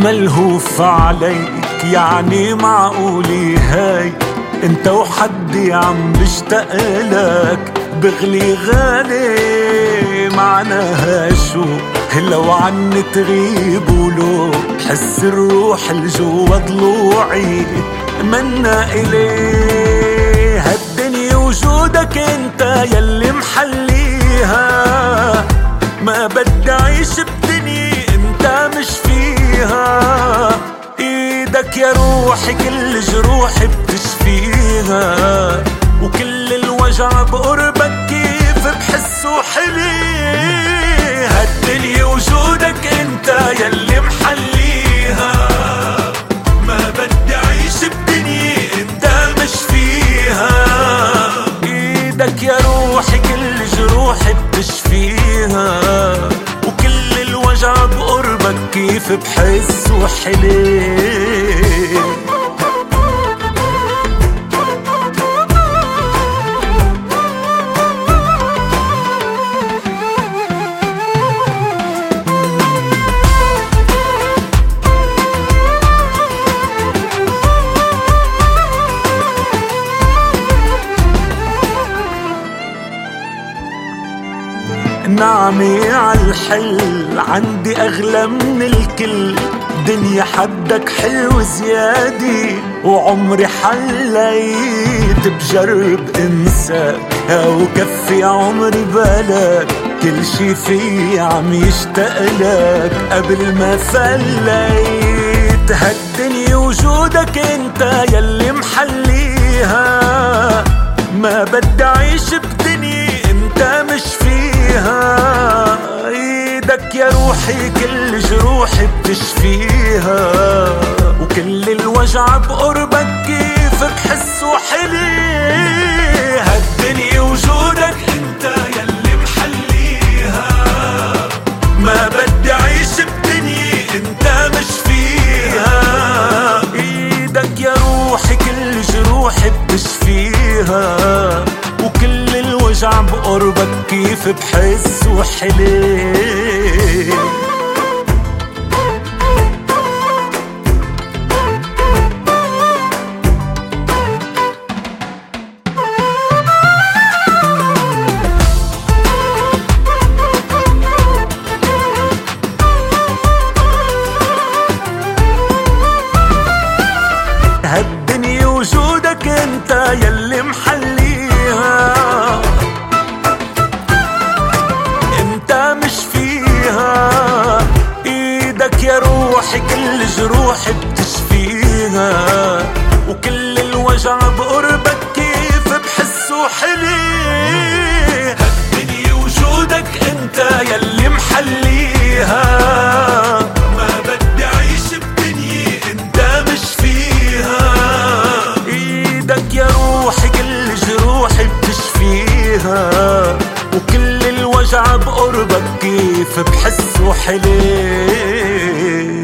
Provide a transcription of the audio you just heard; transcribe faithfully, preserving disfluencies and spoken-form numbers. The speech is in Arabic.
ملهوف عليك، يعني معقولي هاي انت وحدي عم بشتاقلك، بغلي غالي معناها شو لو عني تغيب، ولو حس الروح الجوا ضلوعي منا إليه. هالدنيا وجودك انت يلي محليها، ما بدي اعيش بدنيا انت مش فيها. ايدك يا روحي كل جروحي بتشفيها، وكل الوجع بقربك كيف بحسه حلي. هالدنيا وجودك انت يلي محليها، ما بدي اعيش بدنيا انت مش فيها. ايدك يا روحي كل جروحي بتشفيها، وكل الوجع بقربك كيف بحسه حلي. نعمي عالحل عندي أغلى من الكل، دنيا حدك حلو زيادي وعمري حليت بجرب انساك، وكفي عمري بالك كل شي في عم يشتاقلك قبل ما فليت. هالدنيا وجودك انت يلي محليها، ما بدي اعيش بدنيا انت مش فيها. ايدك يا روحي كل جروحي بتشفيها، وكل الوجع بقربك كيف بحسه حلي. هالدنيا وجودك انت يلي محليها، ما بدي اعيش بدنيا انت مش فيها. ايدك يا روحي كل جروحي بتشفيها، وكل الوجع بقربك كيف بحسه حلي. هالدنيا وجودك انت يلي محليها، انت مش فيها. ايدك يا روحي كل جروحي بتشفيها، وكل الوجع بقربك كيف بحسه حلي. هالدنيا وجودك انت يلي محليها، ما بدي اعيش بدنيا انت مش فيها. ايدك يا روحي كل جروحي بتشفيها، وكل الوجع بقربك كيف بحسه حلي.